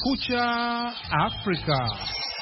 Kumekucha Afrika.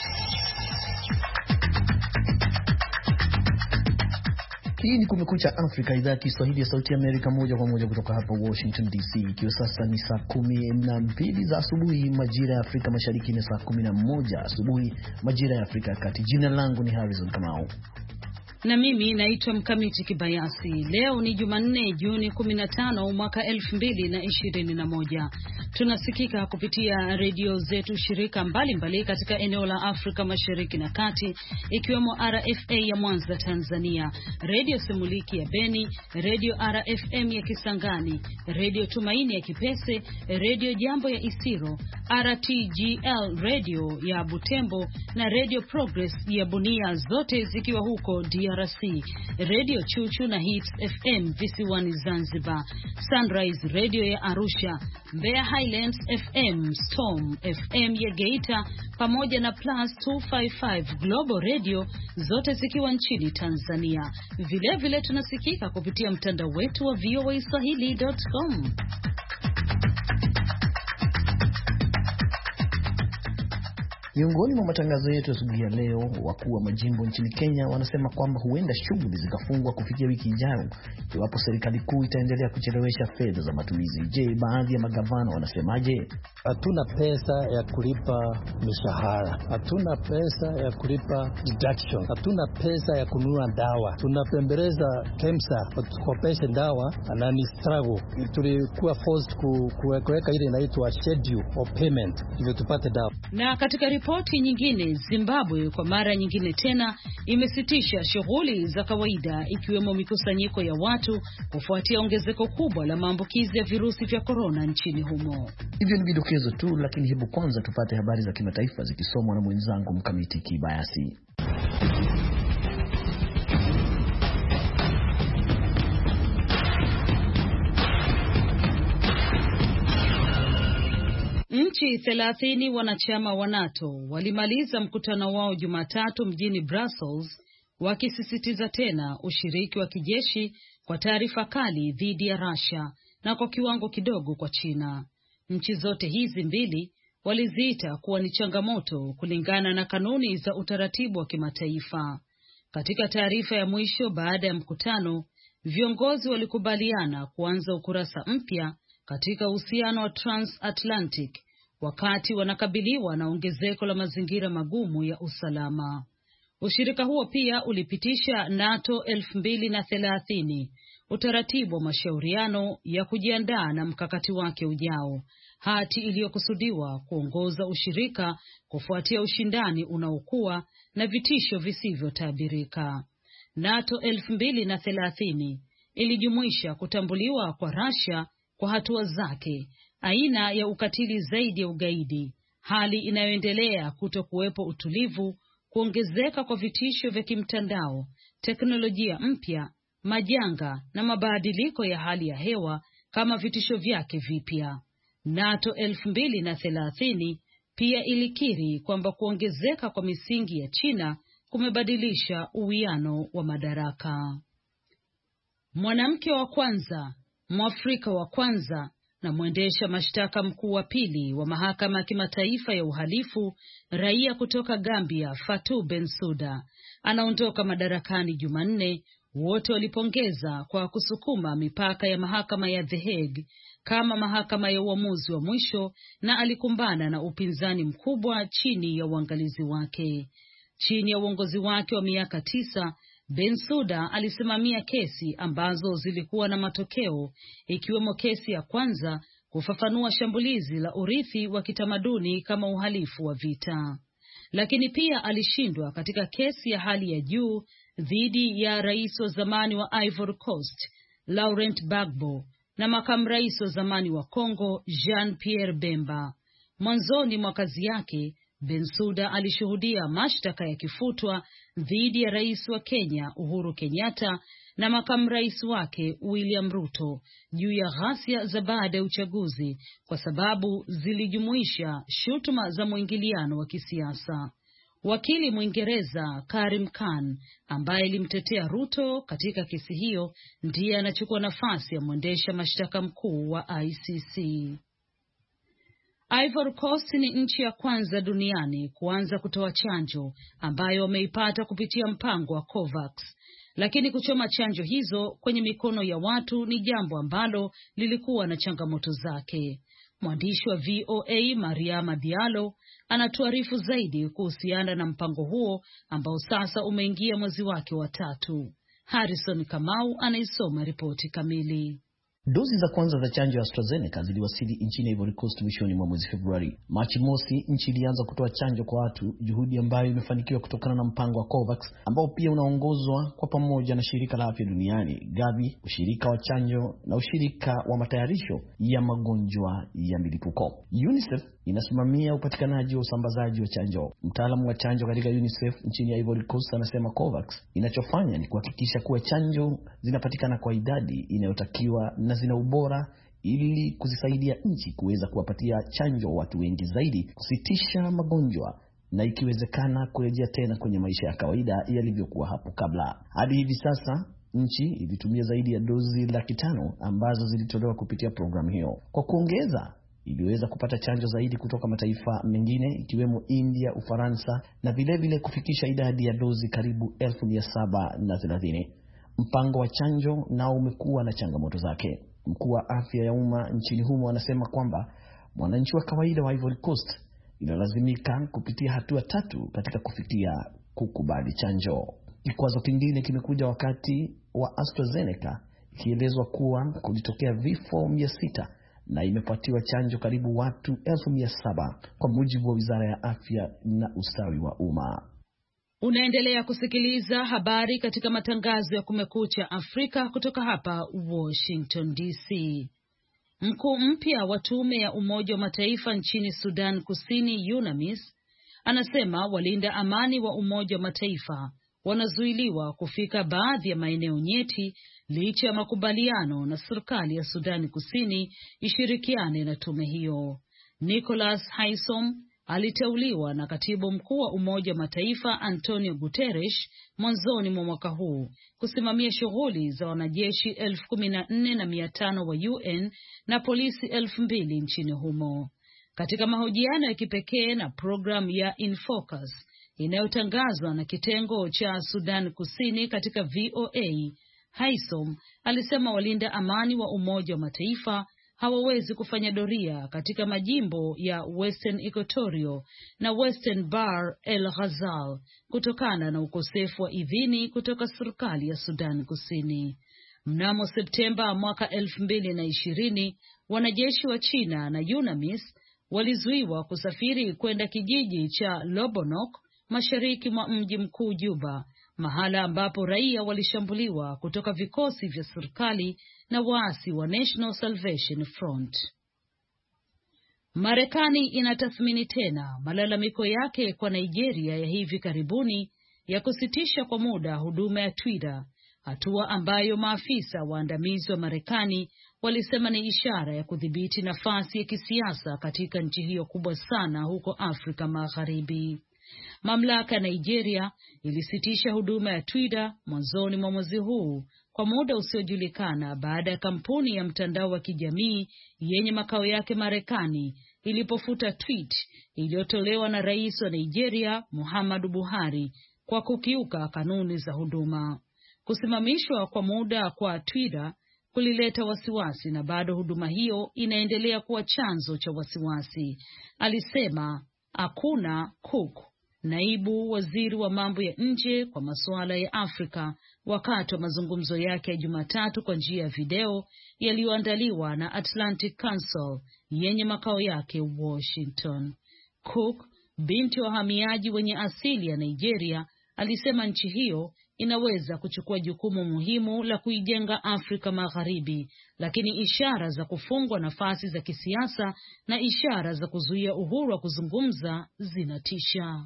Hii ni Kumekucha Afrika, idhaa ya Kiswahili ya Sauti ya Amerika, moja kwa moja kutoka hapa Washington DC. Ikiwa sasa ni saa 12 za asubuhi majira ya Afrika Mashariki na saa 11 asubuhi majira ya Afrika ya Kati. Jina langu ni Harrison Kamau. Na mimi naitwa Mkamiti Kibayasi. Leo ni Jumanne, Juni 15 mwaka 2021. Tunasikika kupitia redio zetu shirika mbalimbali katika eneo la Afrika Mashariki na Kati, ikiwemo RFA ya Mwanza Tanzania, Radio Semuliki ya Beni, Radio RFM ya Kisangani, Radio Tumaini ya Kipese, Radio Jambo ya Isiro, RTGL Radio ya Butembo na Radio Progress ya Bunia, zote zikiwa huko DRC, Radio Chuchu na Hits FM visiwani Zanzibar, Sunrise Radio ya Arusha, Mbeya Highlands FM, Storm FM ya Geita, pamoja na Plus 255 Global Radio, zote zikiwa nchini Tanzania. Vile tunasikika kupitia mtandao wetu wa voaswahili.com. Miongoni mwa matangazo yetu asubuhi ya leo, wakuu wa majimbo nchini Kenya wanasema kwamba huenda shughuli zikafungwa kufikia wiki ijayo iwapo serikali kuu itaendelea kuchelewesha fedha za matumizi. Je, baadhi ya magavana wanasemaje? Hatuna pesa ya kulipa mishahara, hatuna pesa ya kulipa deduction, hatuna pesa ya kununua dawa. Tunapembeleza KEMSA watukopeshe dawa na ni struggle. Tulikuwa forced kuweka ile inaitwa schedule of payment ili tupate dawa. Na katika ripoti nyingine, Zimbabwe kwa mara nyingine tena imesitisha shughuli za kawaida, ikiwemo mikusanyiko ya watu kufuatia ongezeko kubwa la maambukizi ya virusi vya corona nchini humo. Hivyo ni vidokezo tu, lakini hebu kwanza tupate habari za kimataifa zikisomwa na mwenzangu Mkamiti Kibayasi. Nchi 30 wanachama wa NATO walimaliza mkutano wao Jumatatu mjini Brussels, wakisisitiza tena ushiriki wa kijeshi kwa taarifa kali dhidi ya Russia na kwa kiwango kidogo kwa China. Nchi zote hizi mbili waliziita kuwa ni changamoto kulingana na kanuni za utaratibu wa kimataifa. Katika taarifa ya mwisho baada ya mkutano, viongozi walikubaliana kuanza ukurasa mpya katika uhusiano wa transatlantic wakati wanakabiliwa na ongezeko la mazingira magumu ya usalama. Ushirika huo pia ulipitisha NATO 2030, utaratibu wa mashauriano ya kujiandaa na mkakati wake ujao, hati iliyokusudiwa kuongoza ushirika kufuatia ushindani unaokuwa na vitisho visivyotabirika. NATO 2030 ilijumuisha kutambuliwa kwa Russia kwa hatua zake, aina ya ukatili zaidi ya ugaidi, hali inayoendelea kutokuwepo utulivu, kuongezeka kwa vitisho vya kimtandao, teknolojia mpya, majanga na mabadiliko ya hali ya hewa kama vitisho vyake vipya. NATO 2030 pia ilikiri kwamba kuongezeka kwa misingi ya China kumebadilisha uwiano wa madaraka. Mwanamke wa kwanza, Mwafrika wa kwanza na mwendesha mashtaka mkuu wa pili wa mahakama ya kimataifa ya uhalifu, raia kutoka Gambia, Fatou Bensouda, anaondoka madarakani Jumanne. Wote walipongeza kwa kusukuma mipaka ya mahakama ya The Hague kama mahakama ya uamuzi wa mwisho, na alikumbana na upinzani mkubwa chini ya uangalizi wake. Chini ya uongozi wake wa miaka 9, Bensouda alisimamia kesi ambazo zilikuwa na matokeo, ikiwemo kesi ya kwanza kufafanua shambulizi la urithi wa kitamaduni kama uhalifu wa vita. Lakini pia alishindwa katika kesi ya hali ya juu dhidi ya rais wa zamani wa Ivory Coast, Laurent Gbagbo, na makamu rais wa zamani wa Kongo, Jean-Pierre Bemba. Mwanzoni mwa kazi yake, Bensouda alishuhudia mashtaka yakifutwa dhidi ya rais wa Kenya Uhuru Kenyatta na makamu rais wake William Ruto juu ya ghasia za baada ya uchaguzi kwa sababu zilijumuisha shutuma za mwingiliano wa kisiasa. Wakili Mwingereza Karim Khan ambaye alimtetea Ruto katika kesi hiyo ndiye anachukua nafasi ya mwendesha mashtaka mkuu wa ICC. Ivory Coast ni nchi ya kwanza duniani kuanza kutoa chanjo ambayo wameipata kupitia mpango wa COVAX. Lakini kuchoma chanjo hizo kwenye mikono ya watu ni jambo ambalo lilikuwa na changamoto zake. Mwandishi wa VOA Mariama Diallo anatuarifu zaidi kuhusiana na mpango huo ambao sasa umeingia mwezi wake wa 3. Harrison Kamau anaisoma ripoti kamili. Dozi za kwanza za chanjo ya AstraZeneca ziliwasili nchini Ivory Coast mwishoni mwa mwezi Februari. Machi mosi, nchi ilianza kutoa chanjo kwa watu, juhudi ambayo imefanikiwa kutokana na mpango wa COVAX ambao pia unaongozwa kwa pamoja na shirika la afya duniani, Gavi, ushirika wa chanjo na ushirika wa matayarisho ya magonjwa ya milipuko. UNICEF inasimamia upatikanaji wa usambazaji wa chanjo. Mtaalamu wa chanjo katika UNICEF nchini Ivory Coast anasema COVAX inachofanya ni kuhakikisha kuwa chanjo zinapatikana kwa idadi inayotakiwa na zina ubora ili kuzisaidia nchi kuweza kuwapatia chanjo watu wengi zaidi, kusitisha magonjwa na ikiwezekana kurejea tena kwenye maisha ya kawaida yalivyokuwa hapo kabla. Hadi hivi sasa nchi ilitumia zaidi ya dozi 500,000 ambazo zilitolewa kupitia programu hiyo. Kwa kuongeza, iliweza kupata chanjo zaidi kutoka mataifa mengine ikiwemo India, Ufaransa na vile kufikisha idadi ya dozi karibu 730,000. Mpango wa chanjo nao umekuwa na changamoto zake. Mkuu wa afya ya umma nchini humo anasema kwamba mwananchi wa kawaida wa Ivory Coast inalazimika kupitia hatua 3 katika kufikia kukubali chanjo. Kikwazo kingine kimekuja wakati wa AstraZeneca, ikielezwa kuwa kulitokea vifo 600 na imepatiwa chanjo karibu watu 700,000 kwa mujibu wa Wizara ya Afya na Ustawi wa Umma. Unaendelea kusikiliza habari katika matangazo ya Kumekucha Afrika kutoka hapa Washington DC. Mkuu mpya wa tume ya Umoja wa Mataifa nchini Sudan Kusini, UNAMIS, anasema walinda amani wa Umoja wa Mataifa wanazuiliwa kufika baadhi ya maeneo nyeti licha ya makubaliano na serikali ya Sudan Kusini ishirikiane na tume hiyo. Nicholas Haysom aliteuliwa na katibu mkuu wa Umoja wa Mataifa Antonio Guterres mwanzoni mwa mwaka huu kusimamia shughuli za wanajeshi 14,500 wa UN na polisi 2,000 nchini humo. Katika mahojiano ya kipekee na programu ya In Focus inayotangazwa na kitengo cha Sudan Kusini katika VOA, Haysom alisema walinda amani wa Umoja wa Mataifa hawawezi kufanya doria katika majimbo ya Western Equatoria na Western Bahr el Ghazal kutokana na ukosefu wa idhini kutoka serikali ya Sudan Kusini. Mnamo Septemba mwaka 2020, wanajeshi wa China na UNAMIS walizuiwa kusafiri kwenda kijiji cha Lobonok mashariki mwa mji mkuu Juba, mahala ambapo raia walishambuliwa kutoka vikosi vya serikali na waasi wa National Salvation Front. Marekani inatathmini tena malalamiko yake kwa Nigeria ya hivi karibuni ya kusitisha kwa muda huduma ya Twitter, hatua ambayo maafisa waandamizi wa Marekani walisema ni ishara ya kudhibiti nafasi ya kisiasa katika nchi hiyo kubwa sana huko Afrika Magharibi. Mamlaka ya Nigeria ilisitisha huduma ya Twitter mwanzoni mwa mwezi huu kwa muda usiojulikana baada ya kampuni ya mtandao wa kijamii yenye makao yake Marekani ilipofuta tweet iliyotolewa na rais wa Nigeria Muhammadu Buhari kwa kukiuka kanuni za huduma. Kusimamishwa kwa muda kwa Twitter kulileta wasiwasi na bado huduma hiyo inaendelea kuwa chanzo cha wasiwasi, alisema Akuna Cook, naibu waziri wa mambo ya nje kwa masuala ya Afrika, wakati wa mazungumzo yake ya Jumatatu kwa njia ya video yaliyoandaliwa na Atlantic Council yenye makao yake Washington. Cook, binti wa wahamiaji wenye asili ya Nigeria, alisema nchi hiyo inaweza kuchukua jukumu muhimu la kuijenga Afrika Magharibi, lakini ishara za kufungwa nafasi za kisiasa na ishara za kuzuia uhuru wa kuzungumza zinatisha.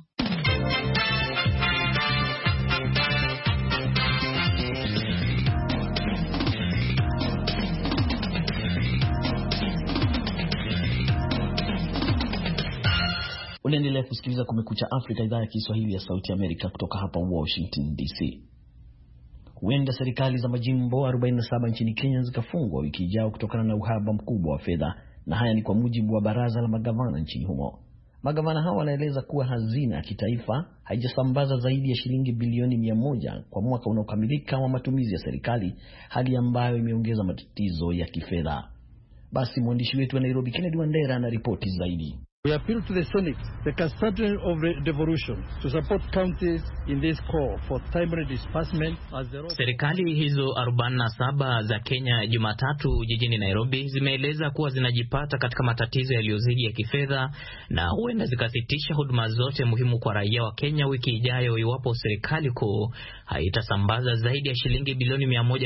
Unaendelea kusikiliza Kumekucha Afrika, idhaa ya Kiswahili ya Sauti Amerika kutoka hapa Washington DC. Huenda serikali za majimbo 47 nchini Kenya zikafungwa wiki ijayo kutokana na uhaba mkubwa wa fedha na haya ni kwa mujibu wa baraza la magavana nchini humo. Magavana hao wanaeleza kuwa hazina ya kitaifa haijasambaza zaidi ya shilingi bilioni 100 kwa mwaka unaokamilika wa matumizi ya serikali, hali ambayo imeongeza matatizo ya kifedha. Basi mwandishi wetu wa Nairobi Kennedy Wandera ana ripoti zaidi. We appeal to the Senate, the custodian of devolution, to support counties in this call for timely disbursement as the... Serikali hizo 47 za Kenya Jumatatu jijini Nairobi zimeeleza kuwa zinajipata katika matatizo yaliyozidi ya kifedha na huenda zikasitisha huduma zote muhimu kwa raia wa Kenya wiki ijayo iwapo serikali kuu haitasambaza zaidi ya shilingi bilioni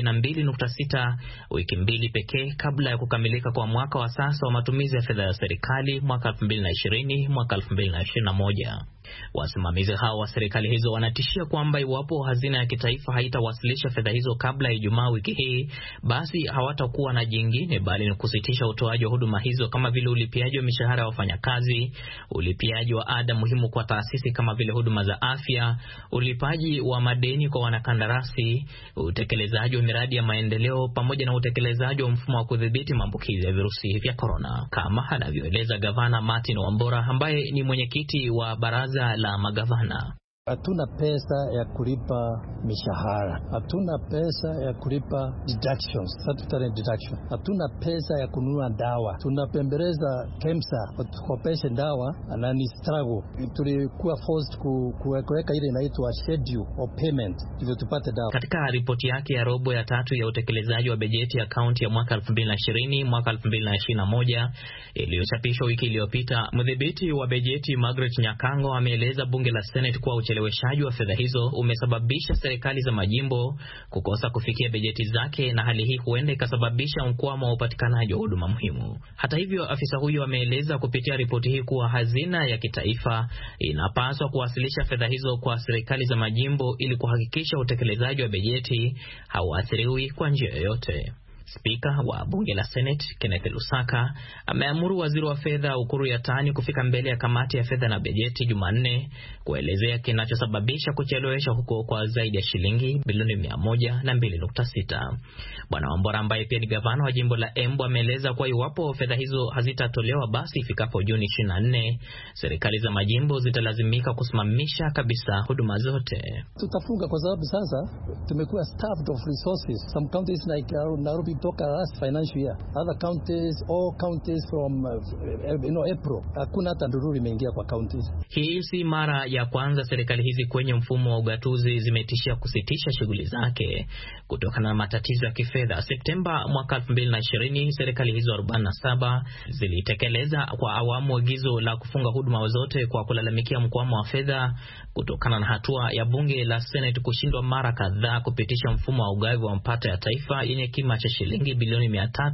102.6 wiki mbili pekee kabla ya kukamilika kwa mwaka wa sasa wa matumizi ya fedha ya serikali mwaka 2020 mwaka 2021. Wasimamizi hao wa serikali hizo wanatishia kwamba iwapo hazina ya kitaifa haitawasilisha fedha hizo kabla ya Ijumaa wiki hii, basi hawatakuwa na jingine bali ni kusitisha utoaji wa huduma hizo kama vile ulipiaji wa mishahara ya wafanyakazi, ulipiaji wa ada muhimu kwa taasisi kama vile huduma za afya, ulipaji wa madeni kwa wanakandarasi, utekelezaji wa miradi ya maendeleo pamoja na utekelezaji wa mfumo wa kudhibiti maambukizi ya virusi vya corona, kama anavyoeleza Gavana Martin Wambora ambaye ni mwenyekiti wa baraza la magavana. Hatuna pesa ya kulipa mishahara, hatuna pesa ya kulipa deductions, statutory deduction, hatuna pesa ya kununua dawa. Tunapembeleza KEMSA watukopeshe dawa na ni struggle. Tulikuwa forced kuweka ile inaitwa schedule of payment ili tupate dawa. Katika ripoti yake ya robo ya 3 ya utekelezaji wa bajeti ya kaunti ya mwaka 2020 mwaka 2021 iliyochapishwa wiki iliyopita, mdhibiti wa bajeti Margaret Nyakango ameeleza bunge la Senate kuwa ucheleweshaji wa fedha hizo umesababisha serikali za majimbo kukosa kufikia bajeti zake, na hali hii huenda ikasababisha mkwamo wa upatikanaji wa huduma muhimu. Hata hivyo, afisa huyo ameeleza kupitia ripoti hii kuwa hazina ya kitaifa inapaswa kuwasilisha fedha hizo kwa serikali za majimbo ili kuhakikisha utekelezaji wa bajeti hauathiriwi kwa njia yoyote. Spika wa bunge la Senate Kenneth Lusaka ameamuru waziri wa fedha Ukuru Yatani kufika mbele ya kamati ya fedha na bajeti Jumanne kuelezea kinachosababisha kuchelewesha huko kwa zaidi ya shilingi bilioni 102.6. Bwana Wambora ambaye pia ni gavana wa jimbo la Embu ameeleza kwa iwapo fedha hizo hazitatolewa basi ifikapo Juni 24 serikali za majimbo zitalazimika kusimamisha kabisa huduma zote. Tutafunga kwa sababu sasa tumekuwa starved of resources. Some counties like Nairobi toka last financial year, other counties, all counties from April, hakuna hata ndururu imeingia kwa counties. Hii si mara ya kwanza serikali hizi kwenye mfumo wa ugatuzi zimetishia kusitisha shughuli zake kutokana na matatizo ya kifedha. Septemba mwaka 2020 serikali hizo 47 zilitekeleza kwa awamu agizo la kufunga huduma zote kwa kulalamikia mkwamo wa fedha kutokana na hatua ya bunge la Senate kushindwa mara kadhaa kupitisha mfumo wa ugavi wa mapato ya taifa yenye kima cha shilingi bilioni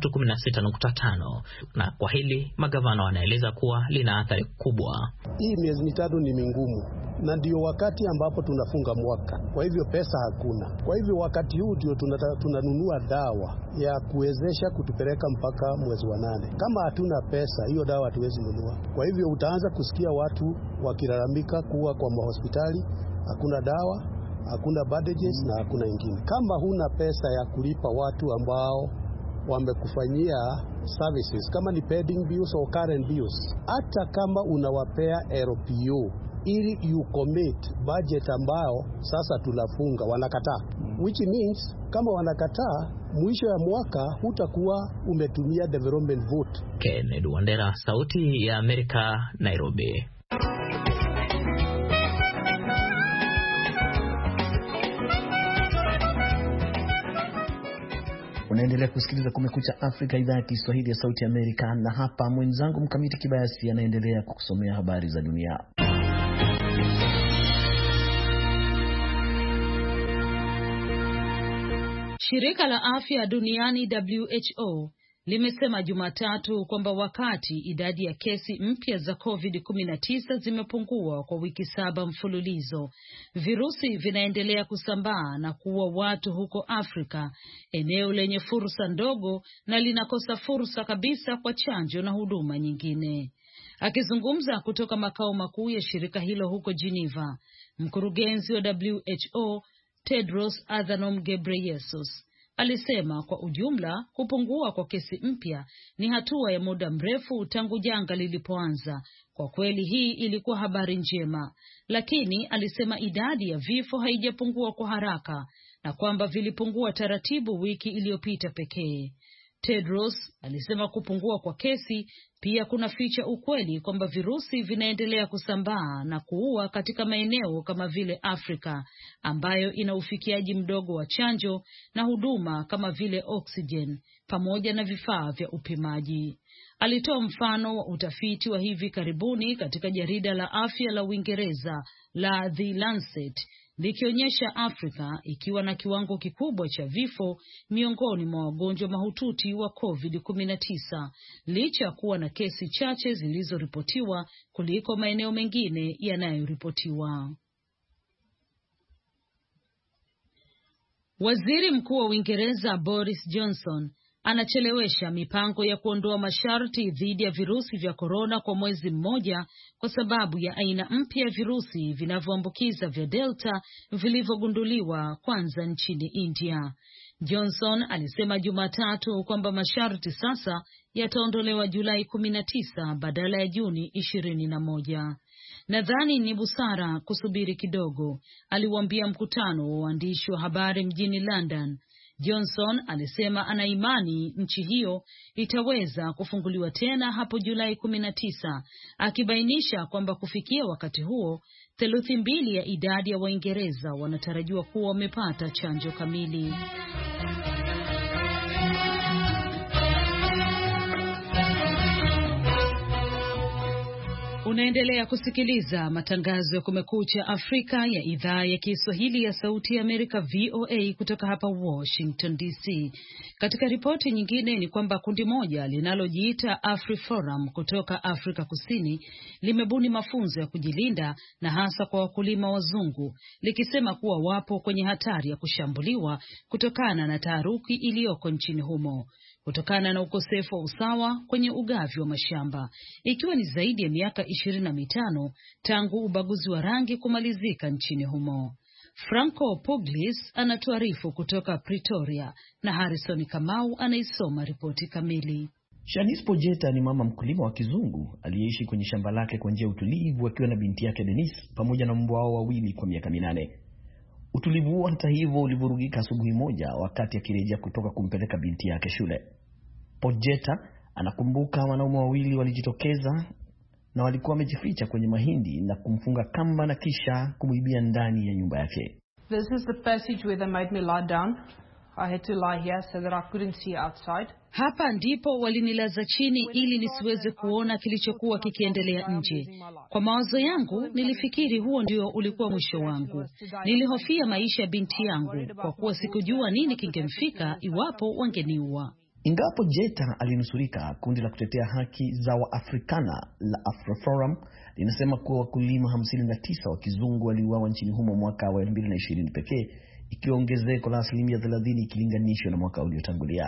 316.5. Na kwa hili magavana wanaeleza kuwa lina athari kubwa. Hii miezi mitatu ni mingumu na ndio wakati ambapo tunafunga mwaka. Kwa hivyo pesa hakuna. Kwa hivyo wakati huu ndio tunanunua dawa ya kuwezesha kutupeleka mpaka mwezi wa 8. Kama hatuna pesa, hiyo dawa hatuwezi nunua. Kwa hivyo utaanza kusikia watu wakilalamika kuwa kwa hospitali hakuna dawa, hakuna bandages na hakuna ingine. Kama huna pesa ya kulipa watu ambao wamekufanyia services, kama ni pending bills or current bills, hata kama unawapea LPO ili you commit budget ambao sasa tunafunga, wanakataa. Which means kama wanakataa, mwisho ya mwaka hutakuwa umetumia development vote. Kennedy Wandera, Sauti ya Amerika, Nairobi. Unaendelea kusikiliza Kumekucha Afrika, idhaa ya Kiswahili ya Sauti ya Amerika, na hapa mwenzangu Mkamiti Kibayasi anaendelea kukusomea habari za dunia. Shirika la Afya Duniani WHO limesema Jumatatu kwamba wakati idadi ya kesi mpya za COVID-19 zimepungua kwa wiki 7 mfululizo, virusi vinaendelea kusambaa na kuua watu huko Afrika, eneo lenye fursa ndogo na linakosa fursa kabisa kwa chanjo na huduma nyingine. Akizungumza kutoka makao makuu ya shirika hilo huko Geneva, mkurugenzi wa WHO Tedros Adhanom Ghebreyesus Alisema kwa ujumla kupungua kwa kesi mpya ni hatua ya muda mrefu tangu janga lilipoanza. Kwa kweli hii ilikuwa habari njema, lakini alisema idadi ya vifo haijapungua kwa haraka na kwamba vilipungua taratibu wiki iliyopita pekee. Tedros alisema kupungua kwa kesi pia kunaficha ukweli kwamba virusi vinaendelea kusambaa na kuua katika maeneo kama vile Afrika ambayo ina ufikiaji mdogo wa chanjo na huduma kama vile oxygen pamoja na vifaa vya upimaji. Alitoa mfano wa utafiti wa hivi karibuni katika jarida la afya la Uingereza la The Lancet likionyesha Afrika ikiwa na kiwango kikubwa cha vifo miongoni mwa wagonjwa mahututi wa COVID-19 licha kuwa na kesi chache zilizoripotiwa kuliko maeneo mengine yanayoripotiwa. Waziri Mkuu wa Uingereza Boris Johnson anachelewesha mipango ya kuondoa masharti dhidi ya virusi vya korona kwa mwezi mmoja kwa sababu ya aina mpya ya virusi vinavyoambukiza vya Delta vilivyogunduliwa kwanza nchini India. Johnson alisema Jumatatu kwamba masharti sasa yataondolewa Julai 19 badala ya Juni 21. Nadhani ni busara kusubiri kidogo, aliwaambia mkutano wa waandishi wa habari mjini London. Johnson alisema ana imani nchi hiyo itaweza kufunguliwa tena hapo Julai 19, akibainisha kwamba kufikia wakati huo theluthi mbili ya idadi ya Waingereza wanatarajiwa kuwa wamepata chanjo kamili. Unaendelea kusikiliza matangazo ya Kumekucha Afrika ya idhaa ya Kiswahili ya Sauti ya Amerika VOA kutoka hapa Washington DC. Katika ripoti nyingine ni kwamba kundi moja linalojiita AfriForum kutoka Afrika Kusini limebuni mafunzo ya kujilinda na hasa kwa wakulima wazungu, likisema kuwa wapo kwenye hatari ya kushambuliwa kutokana na taharuki iliyoko nchini humo, kutokana na ukosefu wa usawa kwenye ugavi wa mashamba, ikiwa ni zaidi ya miaka 25 tangu ubaguzi wa rangi kumalizika nchini humo. Franco Puglis anatuarifu kutoka Pretoria na Harrison Kamau anaisoma ripoti kamili. Shanice Pojeta ni mama mkulima wa kizungu aliyeishi kwenye shamba lake kwa njia utulivu akiwa na binti yake Denise pamoja na mbwa wao wawili kwa miaka 8. Utulivu huo hata hivyo ulivurugika asubuhi moja wakati akirejea kutoka kumpeleka binti yake shule. Pojeta anakumbuka wanaume wawili walijitokeza na walikuwa wamejificha kwenye mahindi na kumfunga kamba na kisha kumuibia ndani ya nyumba yake. This is the passage where they made me lie down. I had to lie here so that I couldn't see outside. Hapa ndipo walinilaza chini ili nisiweze kuona kilichokuwa kikiendelea nje. Kwa mawazo yangu nilifikiri huo ndio ulikuwa mwisho wangu. Nilihofia maisha ya binti yangu kwa kuwa sikujua nini kingemfika iwapo wangeniua. Ingawa Pojeta alinusurika, kundi la kutetea haki za Waafrikana la AfriForum linasema kuwa wakulima 59 wa kizungu waliuawa nchini humo mwaka wa 2020 pekee, ikiwa ongezeko la 30% ikilinganishwa na mwaka uliotangulia.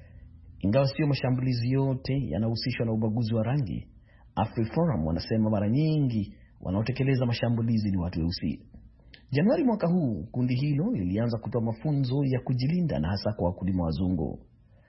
Ingawa sio mashambulizi yote yanahusishwa na ubaguzi wa rangi, AfriForum wanasema mara nyingi wanaotekeleza mashambulizi ni watu weusi. Januari mwaka huu kundi hilo lilianza kutoa mafunzo ya kujilinda na hasa kwa wakulima wazungu.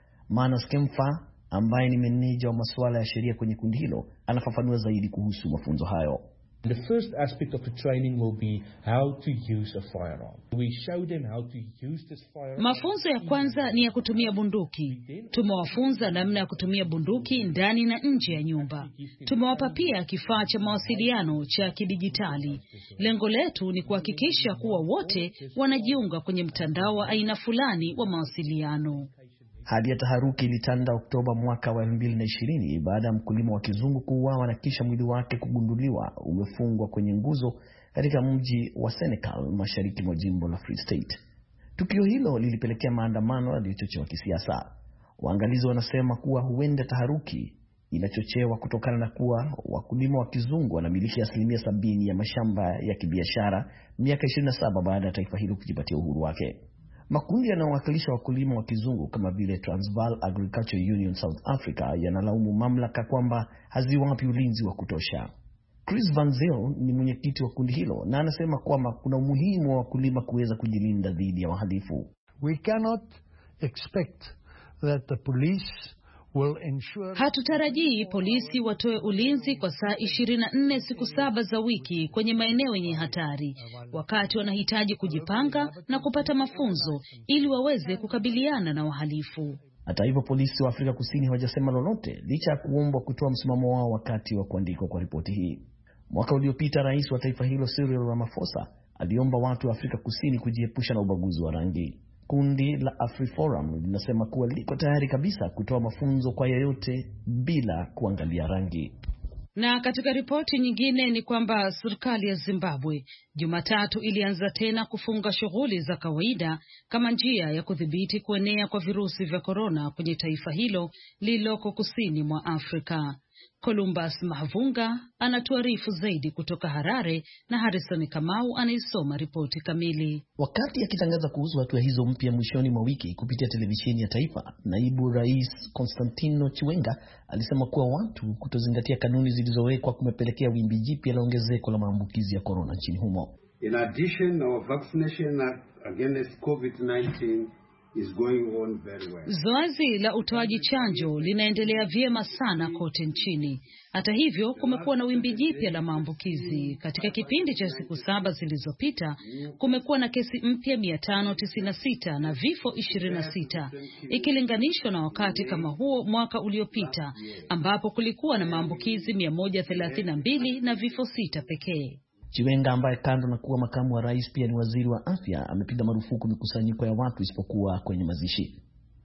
Manas Kemfa ambaye ni meneja wa masuala ya sheria kwenye kundi hilo anafafanua zaidi kuhusu mafunzo hayo. The first aspect of the training will be how to use a firearm. We show them how to use this firearm. Mafunzo ya kwanza ni ya kutumia bunduki. Tumewafunza namna ya kutumia bunduki ndani na nje ya nyumba. Tumewapa pia kifaa cha mawasiliano cha kidijitali. Lengo letu ni kuhakikisha kuwa wote wanajiunga kwenye mtandao wa aina fulani wa mawasiliano. Hali ya taharuki ilitanda Oktoba mwaka wa 2020 baada ya mkulima wa kizungu kuuawa na kisha mwili wake kugunduliwa umefungwa kwenye nguzo katika mji wa Senekal mashariki mwa jimbo la Free State. Tukio hilo lilipelekea maandamano yaliyochochewa kisiasa. Waangalizi wanasema kuwa huenda taharuki inachochewa kutokana na kuwa wakulima wa kizungu wanamiliki 70% ya mashamba ya kibiashara miaka 27 baada ya taifa hilo kujipatia uhuru wake. Makundi yanayowakilisha wakulima wa kizungu kama vile Transvaal Agriculture Union South Africa yanalaumu mamlaka kwamba haziwapi ulinzi wa kutosha. Chris Van Zyl ni mwenyekiti wa kundi hilo na anasema kwamba kuna umuhimu wa wakulima kuweza kujilinda dhidi ya wahalifu. We cannot expect that the police will ensure. Hatutarajii polisi watoe ulinzi kwa saa 24 siku 7 za wiki kwenye maeneo yenye hatari, wakati wanahitaji kujipanga na kupata mafunzo ili waweze kukabiliana na wahalifu. Hata hivyo, polisi wa Afrika Kusini hawajasema lolote licha ya kuombwa kutoa msimamo wao wakati wa kuandikwa kwa ripoti hii. Mwaka uliopita, rais wa taifa hilo Cyril Ramaphosa aliomba watu wa Afrika Kusini kujiepusha na ubaguzi wa rangi. Kundi la AfriForum linasema kuwa liko tayari kabisa kutoa mafunzo kwa yeyote bila kuangalia rangi. Na katika ripoti nyingine ni kwamba serikali ya Zimbabwe Jumatatu ilianza tena kufunga shughuli za kawaida kama njia ya kudhibiti kuenea kwa virusi vya korona kwenye taifa hilo lililoko kusini mwa Afrika. Columbus Mahvunga anatuarifu zaidi kutoka Harare na Harrison Kamau anaisoma ripoti kamili. Wakati akitangaza kuhusu hatua hizo mpya mwishoni mwa wiki kupitia televisheni ya taifa, naibu rais Constantino Chiwenga alisema kuwa watu kutozingatia kanuni zilizowekwa kumepelekea wimbi jipya la ongezeko la maambukizi ya korona nchini humo. In addition, our vaccination against COVID-19 is going on very well. Zoezi la utoaji chanjo linaendelea vyema sana kote nchini. Hata hivyo, kumekuwa na wimbi jipya la maambukizi. Katika kipindi cha siku 7 zilizopita, kumekuwa na kesi mpya 596 na vifo 26, ikilinganishwa na wakati kama huo mwaka uliopita ambapo kulikuwa na maambukizi 132 na vifo 6 pekee. Chiwenga ambaye kando na kuwa makamu wa rais pia ni waziri wa afya amepiga marufuku mikusanyiko ya watu isipokuwa kwenye mazishi.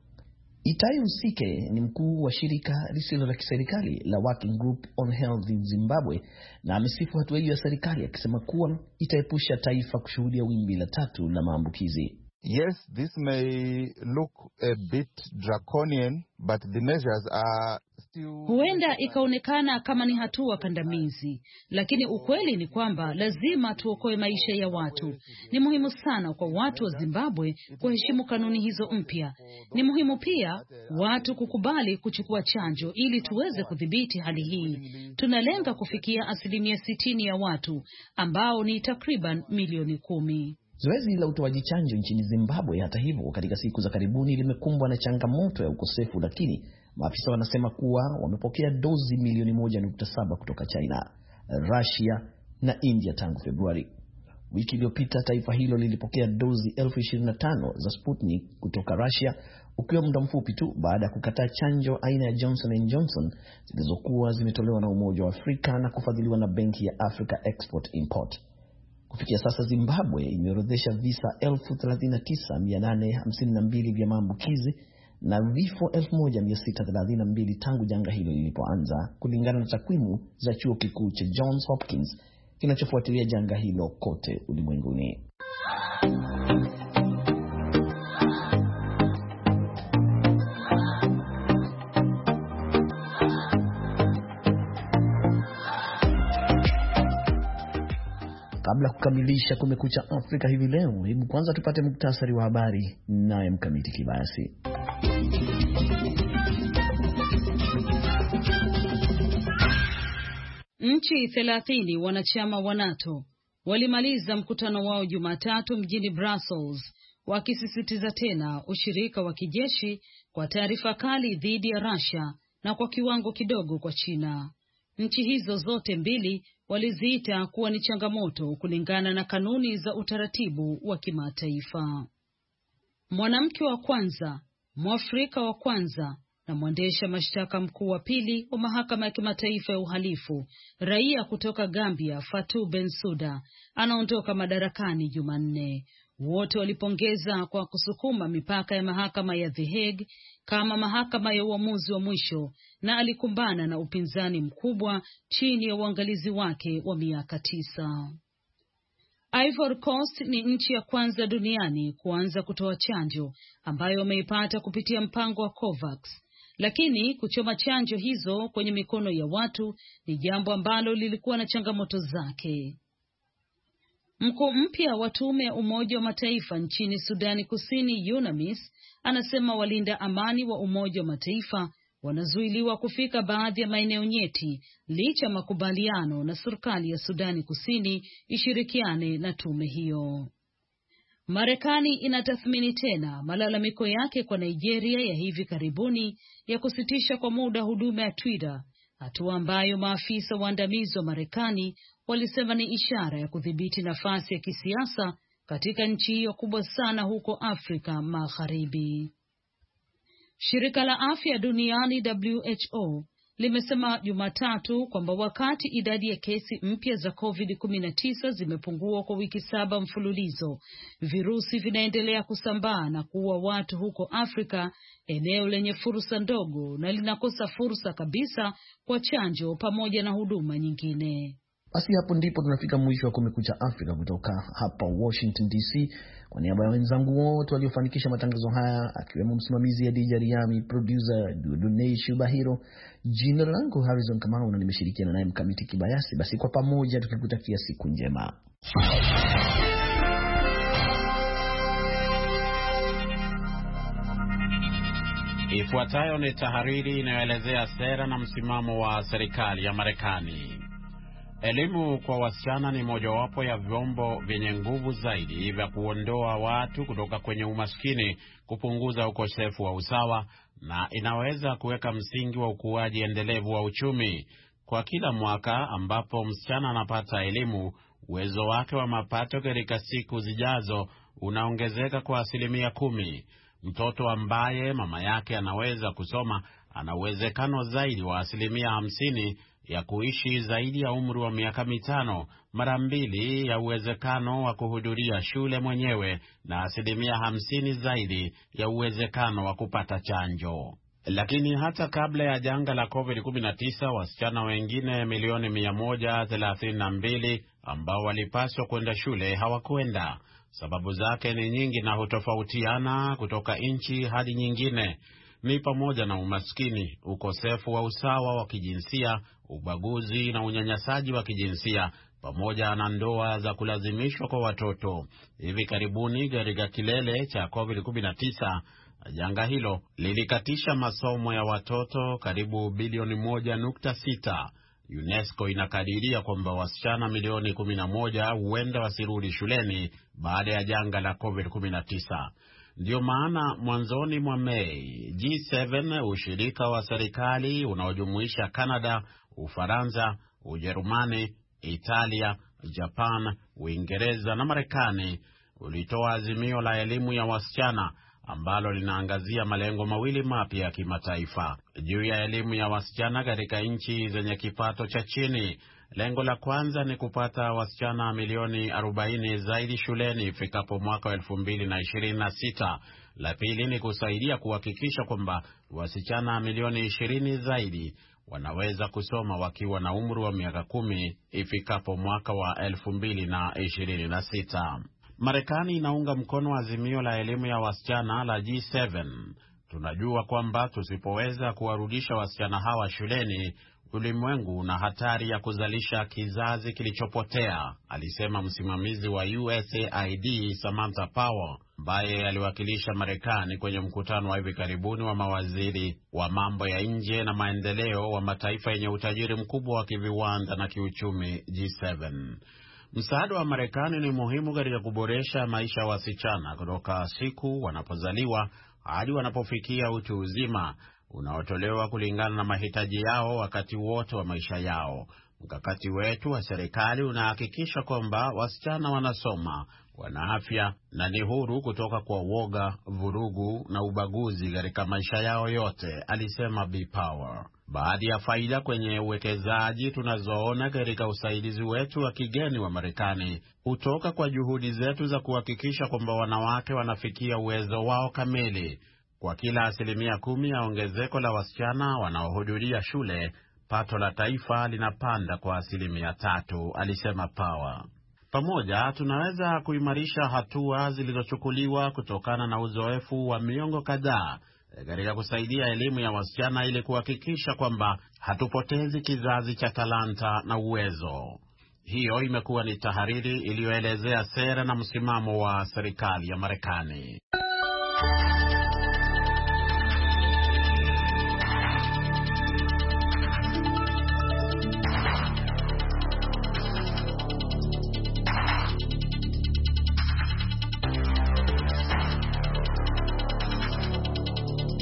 Itai Usike ni mkuu wa shirika lisilo la kiserikali la Working Group on Health in Zimbabwe na amesifu hatua hiyo ya serikali akisema kuwa itaepusha taifa kushuhudia wimbi la 3 la maambukizi. Yes, this may look a bit draconian, but the measures are still... Huenda ikaonekana kama ni hatua kandamizi, lakini ukweli ni kwamba lazima tuokoe maisha ya watu. Ni muhimu sana kwa watu wa Zimbabwe kuheshimu kanuni hizo mpya. Ni muhimu pia watu kukubali kuchukua chanjo ili tuweze kudhibiti hali hii. Tunalenga kufikia 60% ya watu ambao ni takriban milioni 10. Zoezi la utoaji chanjo nchini Zimbabwe hata hivyo katika siku za karibuni limekumbwa na changamoto ya ukosefu, lakini maafisa wanasema kuwa wamepokea dozi milioni 1.7 kutoka China, Russia na India tangu Februari. Wiki iliyopita taifa hilo lilipokea dozi 25,000 za Sputnik kutoka Russia, ukiwa muda mfupi tu baada ya kukataa chanjo aina ya Johnson & Johnson zilizokuwa zimetolewa na Umoja wa Afrika na kufadhiliwa na Benki ya Africa Export Import. Kufikia sasa Zimbabwe imeorodhesha visa 39,852 vya maambukizi na vifo 1,632 tangu janga hilo lilipoanza, kulingana na takwimu za chuo kikuu cha Johns Hopkins kinachofuatilia janga hilo kote ulimwenguni. Kabla kukamilisha Kumekucha Afrika hivi leo, hebu kwanza tupate muktasari wa habari naye Mkamiti Kibayasi. Nchi 30 wanachama wa NATO walimaliza mkutano wao Jumatatu mjini Brussels, wakisisitiza tena ushirika wa kijeshi kwa taarifa kali dhidi ya Russia na kwa kiwango kidogo kwa China. Nchi hizo zote mbili waliziita kuwa ni changamoto kulingana na kanuni za utaratibu wa kimataifa. Mwanamke wa kwanza, Mwafrika wa kwanza na mwendesha mashtaka mkuu wa pili wa mahakama ya kimataifa ya uhalifu, raia kutoka Gambia Fatou Bensouda, anaondoka madarakani Jumanne. Wote walipongeza kwa kusukuma mipaka ya mahakama ya The Hague kama mahakama ya uamuzi wa mwisho, na alikumbana na upinzani mkubwa chini ya uangalizi wake wa miaka 9. Ivory Coast ni nchi ya kwanza duniani kuanza kutoa chanjo ambayo wameipata kupitia mpango wa COVAX, lakini kuchoma chanjo hizo kwenye mikono ya watu ni jambo ambalo lilikuwa na changamoto zake. Mkuu mpya wa tume ya Umoja wa Mataifa nchini Sudani Kusini, UNAMIS, anasema walinda amani wa Umoja wa Mataifa wanazuiliwa kufika baadhi ya maeneo nyeti licha makubaliano na serikali ya Sudani Kusini ishirikiane na tume hiyo. Marekani inatathmini tena malalamiko yake kwa Nigeria ya hivi karibuni ya kusitisha kwa muda huduma ya Twitter, hatua ambayo maafisa waandamizi wa Marekani walisema ni ishara ya kudhibiti nafasi ya kisiasa katika nchi hiyo kubwa sana huko Afrika Magharibi. Shirika la Afya Duniani WHO limesema Jumatatu kwamba wakati idadi ya kesi mpya za COVID-19 zimepungua kwa wiki 7 mfululizo, virusi vinaendelea kusambaa na kuua watu huko Afrika, eneo lenye fursa ndogo na linakosa fursa kabisa kwa chanjo pamoja na huduma nyingine. Basi hapo ndipo tunafika mwisho wa Kumekucha Afrika kutoka hapa Washington DC. Kwa niaba ya wenzangu wote waliofanikisha matangazo haya, akiwemo msimamizi Adija Riami, producer Dudunei Shubahiro, jina langu Harrison Kamau na nimeshirikiana naye Mkamiti Kibayasi. Basi kwa pamoja tukikutakia siku njema. Ifuatayo ni tahariri inayoelezea sera na msimamo wa serikali ya Marekani. Elimu kwa wasichana ni mojawapo ya vyombo vyenye nguvu zaidi vya kuondoa watu kutoka kwenye umaskini, kupunguza ukosefu wa usawa na inaweza kuweka msingi wa ukuaji endelevu wa uchumi. Kwa kila mwaka ambapo msichana anapata elimu, uwezo wake wa mapato katika siku zijazo unaongezeka kwa 10%. Mtoto ambaye mama yake anaweza kusoma ana uwezekano zaidi wa 50% ya kuishi zaidi ya umri wa miaka 5, mara 2 ya uwezekano wa kuhudhuria shule mwenyewe na 50% zaidi ya uwezekano wa kupata chanjo. Lakini hata kabla ya janga la COVID-19, wasichana wengine milioni 132 ambao walipaswa kwenda shule hawakwenda. Sababu zake ni nyingi na hutofautiana kutoka nchi hadi nyingine. Ni pamoja na umaskini, ukosefu wa usawa wa kijinsia, ubaguzi na unyanyasaji wa kijinsia, pamoja na ndoa za kulazimishwa kwa watoto. Hivi karibuni katika kilele cha COVID-19, janga hilo lilikatisha masomo ya watoto karibu bilioni 1.6. UNESCO inakadiria kwamba wasichana milioni 11 huenda wasirudi shuleni baada ya janga la COVID-19. Ndio maana mwanzoni mwa Mei, G7, ushirika wa serikali unaojumuisha Canada, Ufaransa, Ujerumani, Italia, Japan, Uingereza na Marekani, ulitoa azimio la elimu ya wasichana ambalo linaangazia malengo mawili mapya ya kimataifa juu ya elimu ya wasichana katika nchi zenye kipato cha chini. Lengo la kwanza ni kupata wasichana milioni 40 zaidi shuleni ifikapo mwaka 2026. La pili ni kusaidia kuhakikisha kwamba wasichana milioni 20 zaidi wanaweza kusoma wakiwa na umri wa miaka 10 ifikapo mwaka wa 2026. Marekani inaunga mkono azimio la elimu ya wasichana la G7. Tunajua kwamba tusipoweza kuwarudisha wasichana hawa shuleni, ulimwengu una hatari ya kuzalisha kizazi kilichopotea, alisema msimamizi wa USAID Samantha Power, ambaye aliwakilisha Marekani kwenye mkutano wa hivi karibuni wa mawaziri wa mambo ya nje na maendeleo wa mataifa yenye utajiri mkubwa wa kiviwanda na kiuchumi G7. Msaada wa Marekani ni muhimu katika kuboresha maisha ya wasichana kutoka siku wanapozaliwa hadi wanapofikia utu uzima, unaotolewa kulingana na mahitaji yao wakati wote wa maisha yao. Mkakati wetu wa serikali unahakikisha kwamba wasichana wanasoma, wana afya na ni huru kutoka kwa woga, vurugu na ubaguzi katika maisha yao yote, alisema B. Power. Baadhi ya faida kwenye uwekezaji tunazoona katika usaidizi wetu wa kigeni wa Marekani hutoka kwa juhudi zetu za kuhakikisha kwamba wanawake wanafikia uwezo wao kamili. Kwa kila 10% ya ongezeko la wasichana wanaohudhuria shule, pato la taifa linapanda kwa 3%, alisema Power. Pamoja tunaweza kuimarisha hatua zilizochukuliwa kutokana na uzoefu wa miongo kadhaa katika kusaidia elimu ya wasichana ili kuhakikisha kwamba hatupotezi kizazi cha talanta na uwezo. Hiyo imekuwa ni tahariri iliyoelezea sera na msimamo wa serikali ya Marekani.